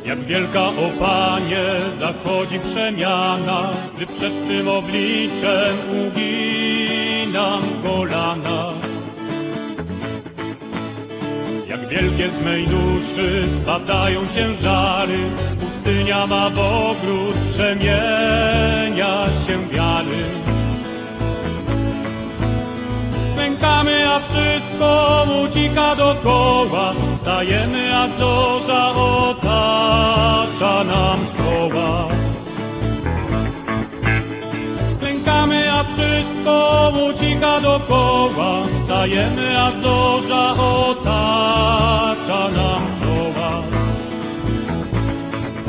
Jak wielka, o Panie, zachodzi przemiana, gdy przed Twym obliczem uginam kolana. Jak wielkie z mej duszy spadają ciężary, pustynia ma w ogród przemienia się wiary. Pękamy, a wszystko ucieka dokoła, stajemy, a zorza otacza nam koła. Klękamy, a wszystko ucieka dokoła, stajemy, a zorza otacza